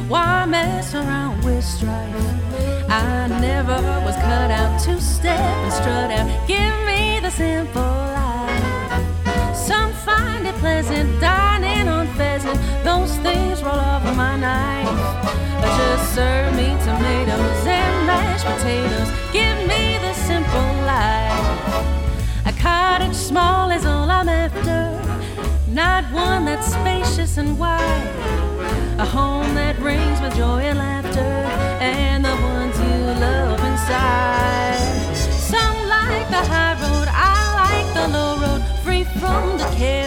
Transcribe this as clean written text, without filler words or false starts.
Why mess around with strife? I never was cut out to step and strut out. Give me the simple life. Some find it pleasant, dining on pheasant. Those things roll off of my knife. But just serve me tomatoes and mashed potatoes. Give me the simple life. A cottage small is all I'm after, not one that's spacious and wide. A home that rings with joy and laughter, and the ones you love inside. Some like the high road, I like the low road, free from the care